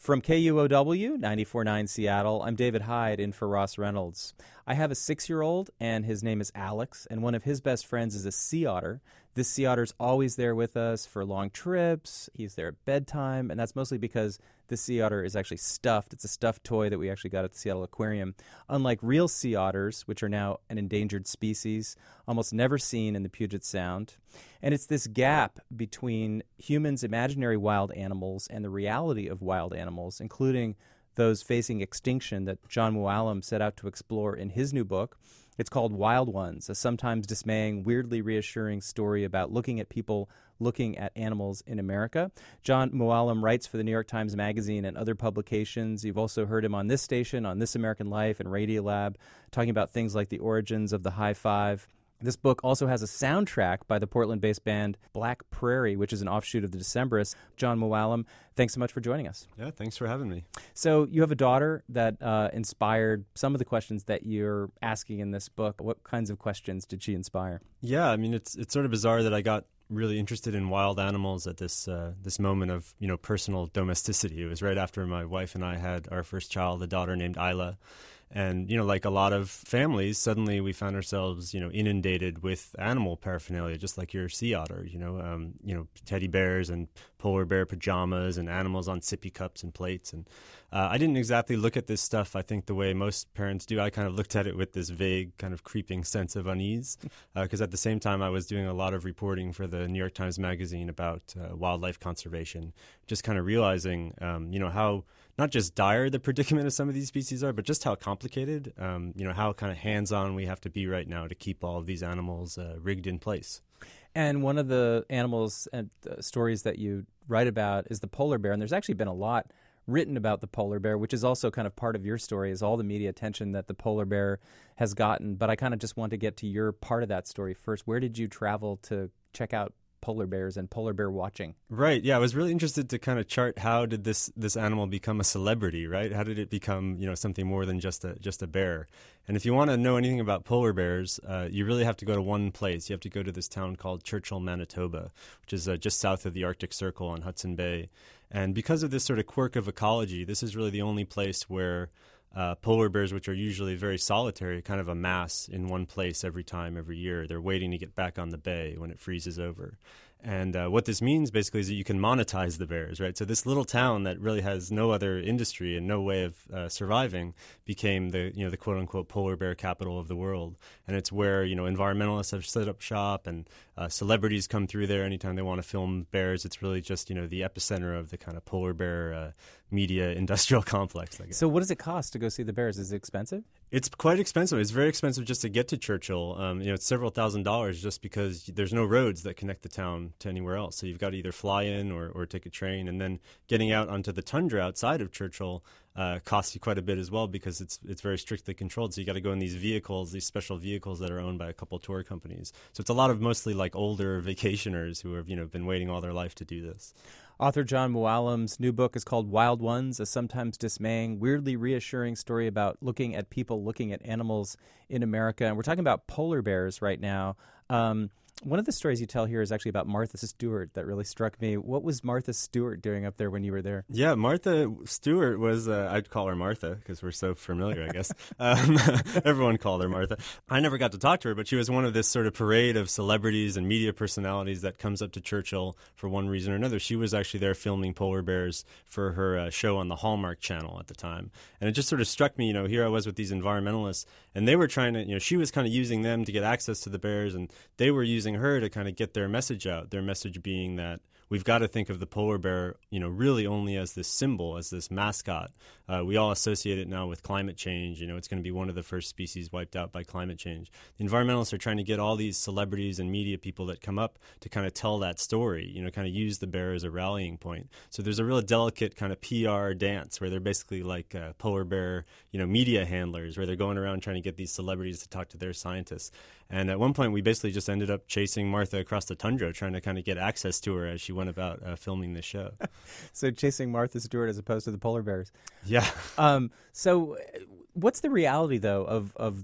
From KUOW 94.9 Seattle, I'm David Hyde in for Ross Reynolds. I have a 6-year-old, and his name is Alex, and one of his best friends is a sea otter. This sea otter's always there with us for long trips. He's there at bedtime, and that's mostly because the sea otter is actually stuffed. It's a stuffed toy that we actually got at the Seattle Aquarium. Unlike real sea otters, which are now an endangered species, almost never seen in the Puget Sound. And it's this gap between humans' imaginary wild animals and the reality of wild animals, including those facing extinction that Jon Mooallem set out to explore in his new book. It's called Wild Ones, a sometimes dismaying, weirdly reassuring story about looking at people looking at animals in America. Jon Mooallem writes for the New York Times Magazine and other publications. You've also heard him on this station, on This American Life and Radiolab, talking about things like the origins of the high five. This book also has a soundtrack by the Portland-based band Black Prairie, which is an offshoot of the Decemberists. Jon Mooallem, thanks so much for joining us. Yeah, thanks for having me. So you have a daughter that inspired some of the questions that you're asking in this book. What kinds of questions did she inspire? Yeah, I mean, it's sort of bizarre that I got really interested in wild animals at this moment of, personal domesticity. It was right after my wife and I had our first child, a daughter named Isla. And, like a lot of families, suddenly we found ourselves, inundated with animal paraphernalia, just like your sea otter, teddy bears and polar bear pajamas and animals on sippy cups and plates. And I didn't exactly look at this stuff, I think, the way most parents do. I kind of looked at it with this vague kind of creeping sense of unease, because at the same time I was doing a lot of reporting for the New York Times Magazine about wildlife conservation, just kind of realizing, how not just dire the predicament of some of these species are, but just how complicated, how kind of hands-on we have to be right now to keep all of these animals rigged in place. And one of the animals and stories that you write about is the polar bear, and there's actually been a lot written about the polar bear, which is also kind of part of your story, is all the media attention that the polar bear has gotten. But I kind of just want to get to your part of that story first. Where did you travel to check out polar bears and polar bear watching? Right. Yeah, I was really interested to kind of chart how did this animal become a celebrity, right? How did it become, something more than just a bear? And if you want to know anything about polar bears, you really have to go to one place. You have to go to this town called Churchill, Manitoba, which is just south of the Arctic Circle on Hudson Bay. And because of this sort of quirk of ecology, this is really the only place where polar bears, which are usually very solitary, kind of amass in one place every year. They're waiting to get back on the bay when it freezes over. And what this means basically is that you can monetize the bears, right? So this little town that really has no other industry and no way of surviving became the quote unquote polar bear capital of the world. And it's where, environmentalists have set up shop and celebrities come through there anytime they want to film bears. It's really just, the epicenter of the kind of polar bear media industrial complex, I guess. So what does it cost to go see the bears? Is it expensive? It's quite expensive. It's very expensive just to get to Churchill. It's several $1,000s just because there's no roads that connect the town to anywhere else. So you've got to either fly in or take a train. And then getting out onto the tundra outside of Churchill costs you quite a bit as well because it's very strictly controlled. So you got to go in these vehicles, these special vehicles that are owned by a couple tour companies. So it's a lot of mostly like older vacationers who have been waiting all their life to do this. Author Jon Mooallem's new book is called Wild Ones, a sometimes dismaying, weirdly reassuring story about looking at people looking at animals in America. And we're talking about polar bears right now. One of the stories you tell here is actually about Martha Stewart that really struck me. What was Martha Stewart doing up there when you were there? Yeah, Martha Stewart was, I'd call her Martha because we're so familiar, I guess. Everyone called her Martha. I never got to talk to her, but she was one of this sort of parade of celebrities and media personalities that comes up to Churchill for one reason or another. She was actually there filming polar bears for her show on the Hallmark Channel at the time. And it just sort of struck me, here I was with these environmentalists, and they were trying to, she was kind of using them to get access to the bears, and they were using her to kind of get their message out, their message being that we've got to think of the polar bear, really only as this symbol, as this mascot. We all associate it now with climate change. It's going to be one of the first species wiped out by climate change. The environmentalists are trying to get all these celebrities and media people that come up to kind of tell that story, kind of use the bear as a rallying point. So there's a real delicate kind of PR dance where they're basically like polar bear, media handlers, where they're going around trying to get these celebrities to talk to their scientists. And at one point, we basically just ended up chasing Martha across the tundra, trying to kind of get access to her as she went about filming this show. So chasing Martha Stewart as opposed to the polar bears. Yeah. So what's the reality, though, of the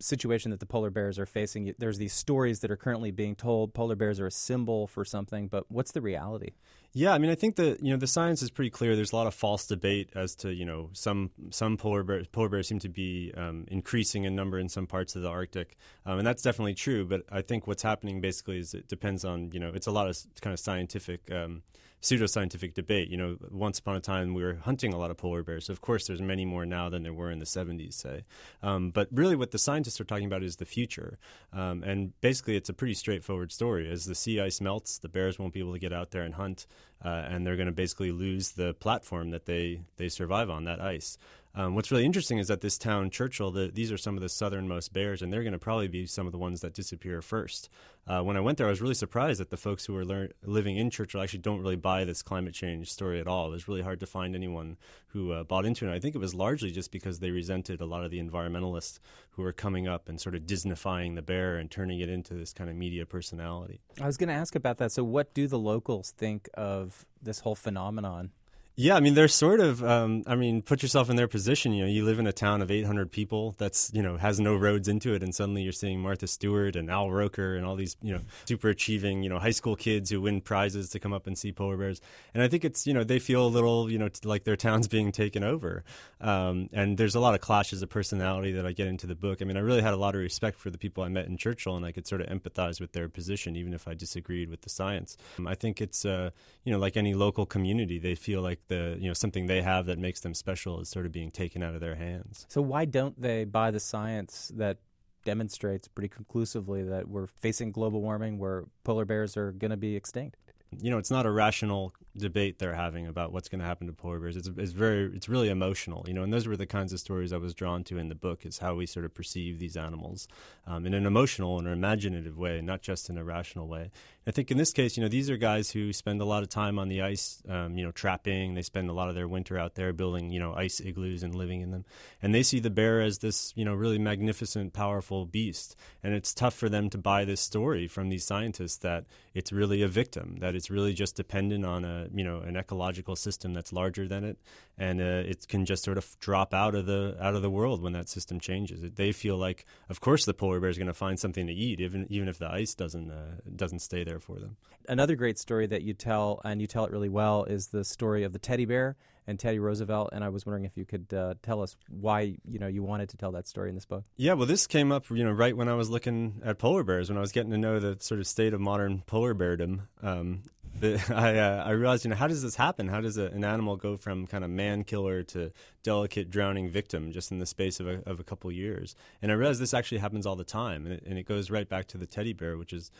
situation that the polar bears are facing. There's these stories that are currently being told. Polar bears are a symbol for something, but what's the reality? Yeah, I mean, I think the science is pretty clear. There's a lot of false debate as to some polar bears seem to be increasing in number in some parts of the Arctic, and that's definitely true. But I think what's happening basically is it depends on it's a lot of kind of scientific. Pseudoscientific debate. Once upon a time we were hunting a lot of polar bears. So of course, there's many more now than there were in the 70s, say. But really, what the scientists are talking about is the future. And basically, it's a pretty straightforward story. As the sea ice melts, the bears won't be able to get out there and hunt, and they're going to basically lose the platform that they survive on, that ice. What's really interesting is that this town, Churchill, these are some of the southernmost bears, and they're going to probably be some of the ones that disappear first. When I went there, I was really surprised that the folks who were living in Churchill actually don't really buy this climate change story at all. It was really hard to find anyone who bought into it. I think it was largely just because they resented a lot of the environmentalists who were coming up and sort of Disneyfying the bear and turning it into this kind of media personality. I was going to ask about that. So what do the locals think of this whole phenomenon? Yeah, I mean, they're sort of, put yourself in their position. You live in a town of 800 people that's, has no roads into it. And suddenly you're seeing Martha Stewart and Al Roker and all these, super achieving, high school kids who win prizes to come up and see polar bears. And I think it's, they feel a little, like their town's being taken over. And there's a lot of clashes of personality that I get into the book. I mean, I really had a lot of respect for the people I met in Churchill, and I could sort of empathize with their position, even if I disagreed with the science. I think it's, like any local community, they feel like something they have that makes them special is sort of being taken out of their hands. So why don't they buy the science that demonstrates pretty conclusively that we're facing global warming, where polar bears are going to be extinct? It's not a rational debate they're having about what's going to happen to polar bears. It's really emotional, and those were the kinds of stories I was drawn to in the book, is how we sort of perceive these animals in an emotional and an imaginative way, not just in a rational way. I think in this case, these are guys who spend a lot of time on the ice, trapping. They spend a lot of their winter out there building, ice igloos and living in them. And they see the bear as this, really magnificent, powerful beast. And it's tough for them to buy this story from these scientists that it's really a victim, that it's really just dependent on an ecological system that's larger than it, and it can just sort of drop out of the world when that system changes. They feel like, of course, the polar bear is going to find something to eat, even if the ice doesn't stay there for them. Another great story that you tell, and you tell it really well, is the story of the teddy bear and Teddy Roosevelt. And I was wondering if you could tell us why you wanted to tell that story in this book. Yeah, well, this came up right when I was looking at polar bears, when I was getting to know the sort of state of modern polar beardom. I realized, how does this happen? How does an animal go from kind of man killer to delicate drowning victim just in the space of a couple years? And I realized this actually happens all the time, and it goes right back to the teddy bear, which is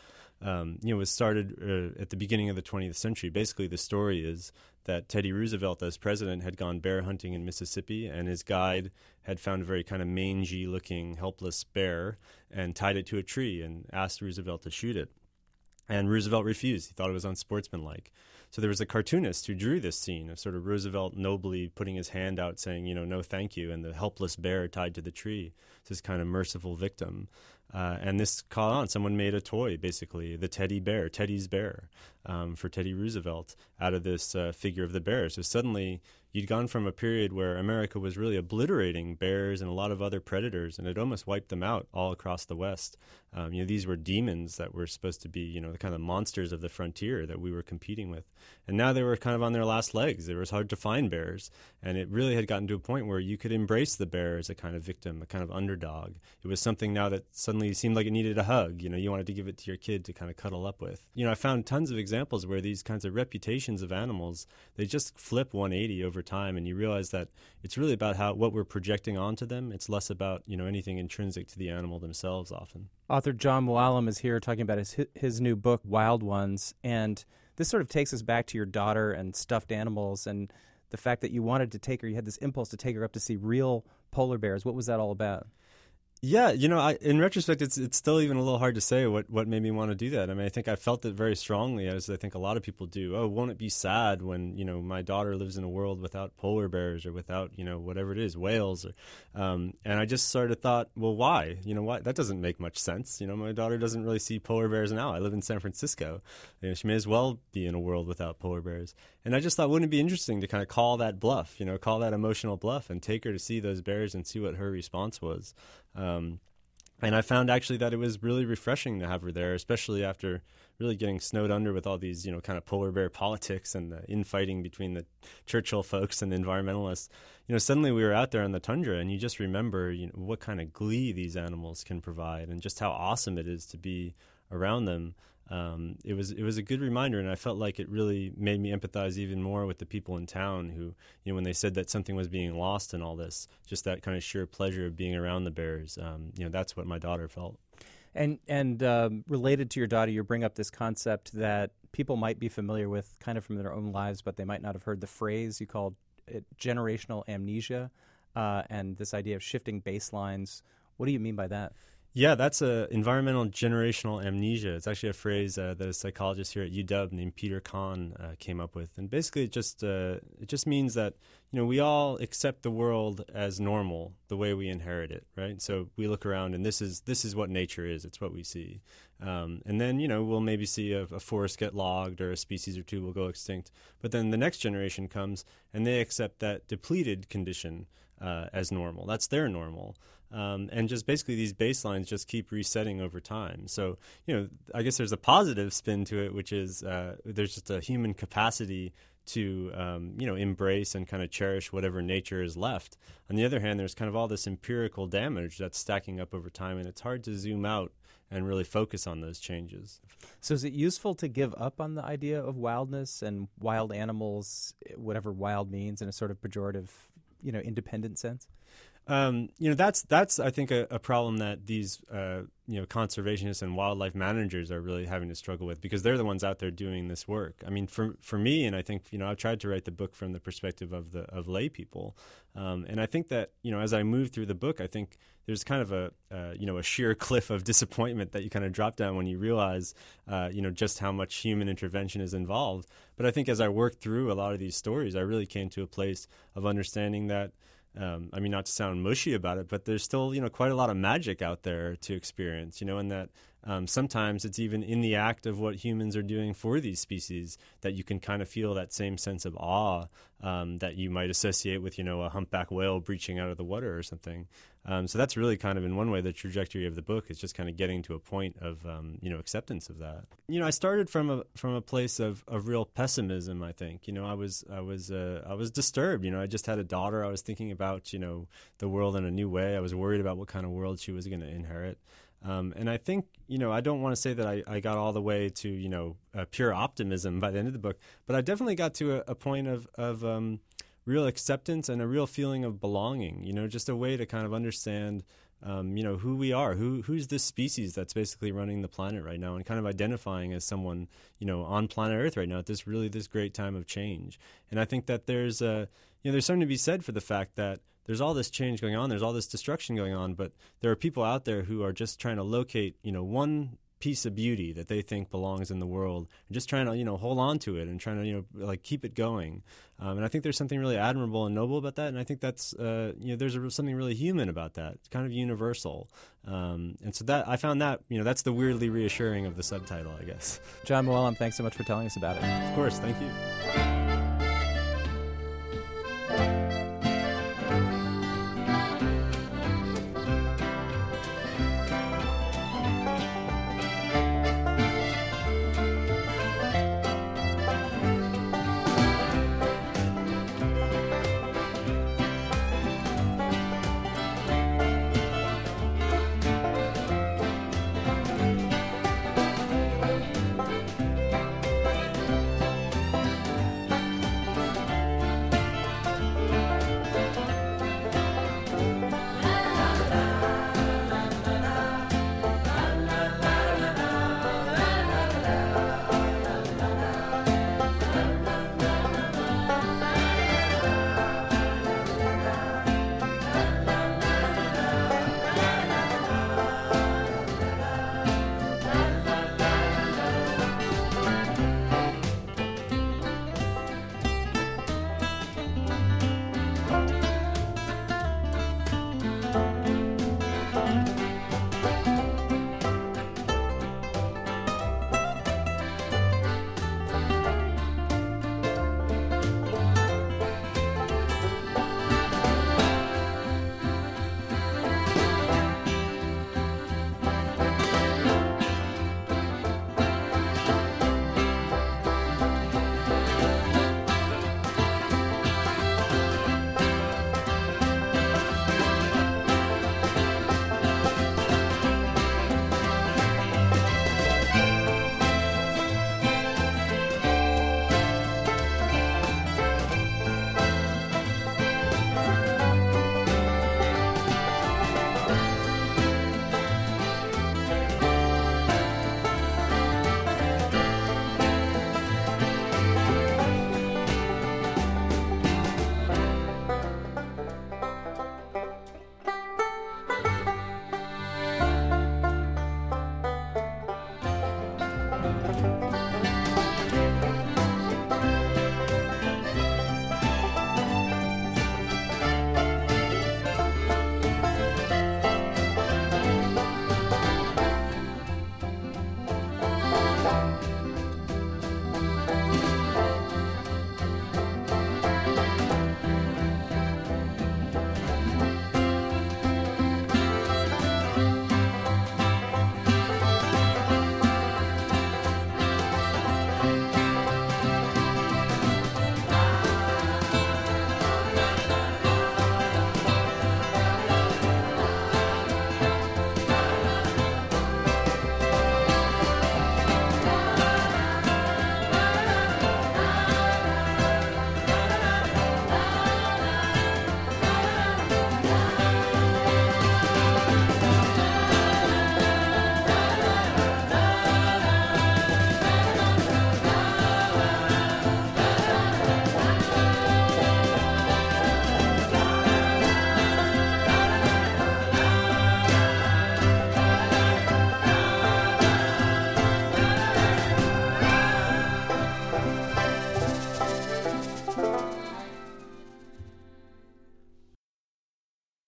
was started at the beginning of the 20th century. Basically, the story is that Teddy Roosevelt, as president, had gone bear hunting in Mississippi, and his guide had found a very kind of mangy-looking, helpless bear and tied it to a tree and asked Roosevelt to shoot it. And Roosevelt refused. He thought it was unsportsmanlike. So there was a cartoonist who drew this scene of sort of Roosevelt nobly putting his hand out saying, no, thank you, and the helpless bear tied to the tree. It's this kind of merciful victim. And this caught on. Someone made a toy, basically, the teddy bear, Teddy's bear, for Teddy Roosevelt out of this figure of the bear. So suddenly you'd gone from a period where America was really obliterating bears and a lot of other predators, and it almost wiped them out all across the West. These were demons that were supposed to be, the kind of monsters of the frontier that we were competing with. And now they were kind of on their last legs. It was hard to find bears. And it really had gotten to a point where you could embrace the bear as a kind of victim, a kind of underdog. It was something now that suddenly seemed like it needed a hug. You wanted to give it to your kid to kind of cuddle up with. I found tons of examples where these kinds of reputations of animals, they just flip 180 over time, and you realize that it's really about what we're projecting onto them. It's less about anything intrinsic to the animal themselves often. Author John Mooallem is here talking about his new book, Wild Ones, and this sort of takes us back to your daughter and stuffed animals and the fact that you wanted to take her, you had this impulse to take her up to see real polar bears. What was that all about? Yeah, in retrospect, it's still even a little hard to say what made me want to do that. I mean, I think I felt it very strongly, as I think a lot of people do. Oh, won't it be sad when, my daughter lives in a world without polar bears or without, whatever it is, whales? And I just sort of thought, well, why? Why? That doesn't make much sense. My daughter doesn't really see polar bears now. I live in San Francisco. She may as well be in a world without polar bears. And I just thought, wouldn't it be interesting to kind of call that bluff, call that emotional bluff and take her to see those bears and see what her response was. And I found actually that it was really refreshing to have her there, especially after really getting snowed under with all these, kind of polar bear politics and the infighting between the Churchill folks and the environmentalists. Suddenly we were out there on the tundra, and you just remember, what kind of glee these animals can provide and just how awesome it is to be around them. It was a good reminder, and I felt like it really made me empathize even more with the people in town who, when they said that something was being lost in all this, just that kind of sheer pleasure of being around the bears. That's what my daughter felt. And related to your daughter, you bring up this concept that people might be familiar with kind of from their own lives, but they might not have heard the phrase. You called it generational amnesia, and this idea of shifting baselines. What do you mean by that? Yeah, that's environmental generational amnesia. It's actually a phrase that a psychologist here at UW named Peter Kahn came up with, and basically it just means that we all accept the world as normal, the way we inherit it, right? So we look around, and this is what nature is. It's what we see, and then we'll maybe see a forest get logged or a species or two will go extinct. But then the next generation comes, and they accept that depleted condition as normal. That's their normal. And just basically these baselines just keep resetting over time. So, I guess there's a positive spin to it, which is there's just a human capacity to, embrace and kind of cherish whatever nature is left. On the other hand, there's kind of all this empirical damage that's stacking up over time, and it's hard to zoom out and really focus on those changes. So is it useful to give up on the idea of wildness and wild animals, whatever wild means, in a sort of pejorative, independent sense? That's I think a problem that these conservationists and wildlife managers are really having to struggle with, because they're the ones out there doing this work. I mean, for me, and I think I've tried to write the book from the perspective of lay people, and I think that as I move through the book, I think there's kind of a sheer cliff of disappointment that you kind of drop down when you realize just how much human intervention is involved. But I think as I worked through a lot of these stories, I really came to a place of understanding that. Not to sound mushy about it, but there's still, quite a lot of magic out there to experience, and that sometimes it's even in the act of what humans are doing for these species that you can kind of feel that same sense of awe that you might associate with, a humpback whale breaching out of the water or something. So that's really kind of, in one way, the trajectory of the book is just kind of getting to a point of, acceptance of that. I started from a place of real pessimism, I think. I was disturbed. I just had a daughter. I was thinking about, the world in a new way. I was worried about what kind of world she was going to inherit. And I think, I don't want to say that I got all the way to, pure optimism by the end of the book, but I definitely got to a point of real acceptance and a real feeling of belonging, just a way to kind of understand, who we are, who's this species that's basically running the planet right now, and kind of identifying as someone, on planet Earth right now at this great time of change. And I think that there's something to be said for the fact that there's all this change going on, there's all this destruction going on, but there are people out there who are just trying to locate, one piece of beauty that they think belongs in the world, and just trying to, hold on to it and trying to, keep it going. And I think there's something really admirable and noble about that. And I think that's, there's something really human about that. It's kind of universal. And so that I found that, that's the weirdly reassuring of the subtitle, I guess. Jon Mooallem, thanks so much for telling us about it. Of course. Thank you.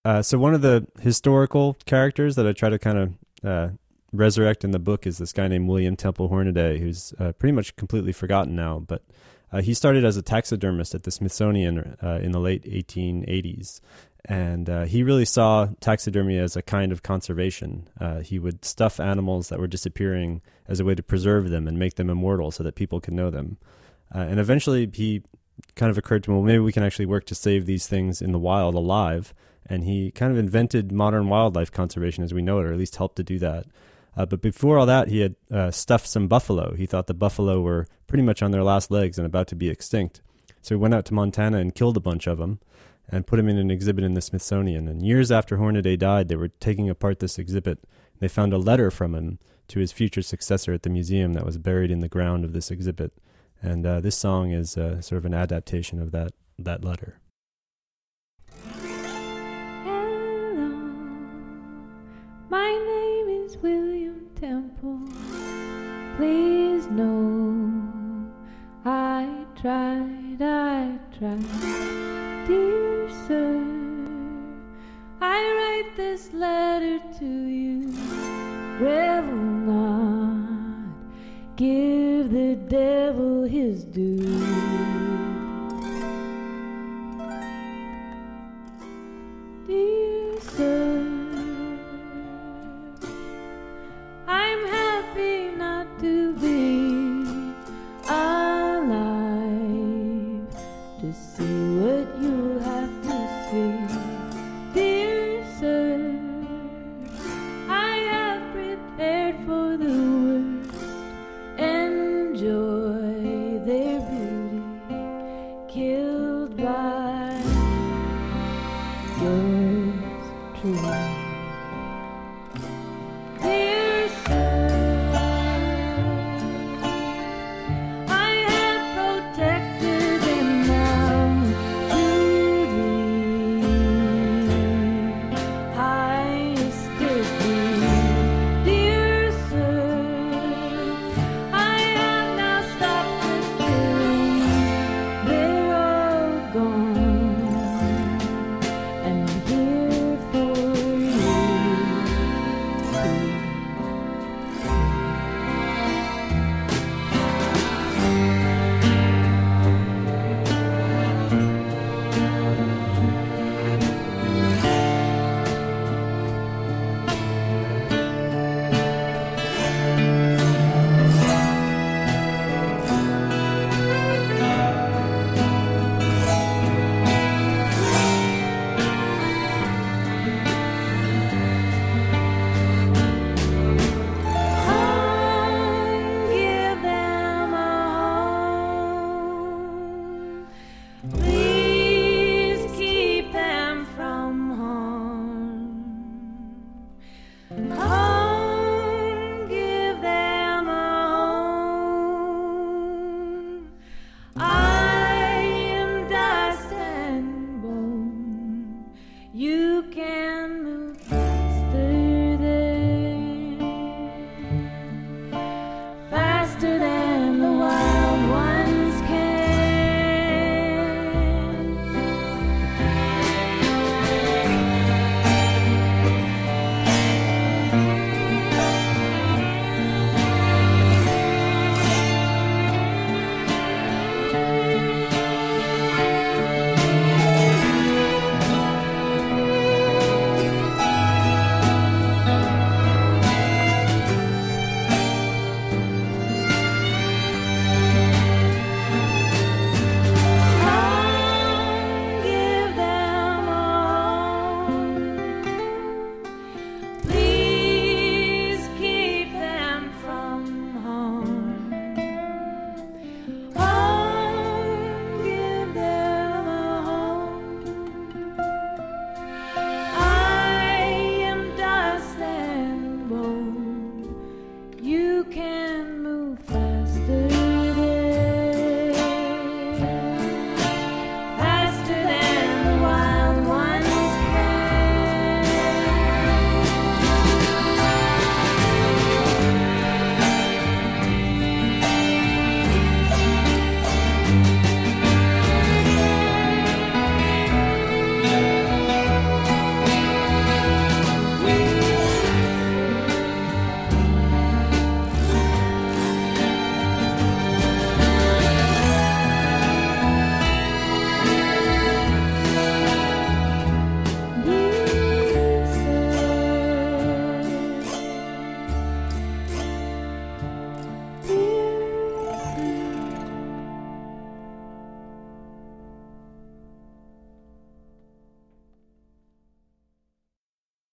So one of the historical characters that I try to kind of resurrect in the book is this guy named William Temple Hornaday, who's pretty much completely forgotten now. But he started as a taxidermist at the Smithsonian in the late 1880s. And he really saw taxidermy as a kind of conservation. He would stuff animals that were disappearing as a way to preserve them and make them immortal so that people could know them. And eventually he kind of occurred to him, well, maybe we can actually work to save these things in the wild alive. And he kind of invented modern wildlife conservation as we know it, or at least helped to do that. But before all that, he had stuffed some buffalo. He thought the buffalo were pretty much on their last legs and about to be extinct. So he went out to Montana and killed a bunch of them and put them in an exhibit in the Smithsonian. And years after Hornaday died, they were taking apart this exhibit. They found a letter from him to his future successor at the museum that was buried in the ground of this exhibit. And this song is sort of an adaptation of that letter. Hello, my name is William Temple. Please know I tried, dear sir. I write this letter to you. Revel not, give the devil his due. Dear sir, I'm happy not to be alive to see what you have to see. Dear sir, I have prepared for the worst. Enjoy their beauty, killed by yours truly. Dear sir, I have protected them now to the highest degree. Dear sir, I have now stopped the killing. They're all gone, and I'm here for you. Give them a home. Please keep them from harm. Home, give them a home. I am dust and bone. You can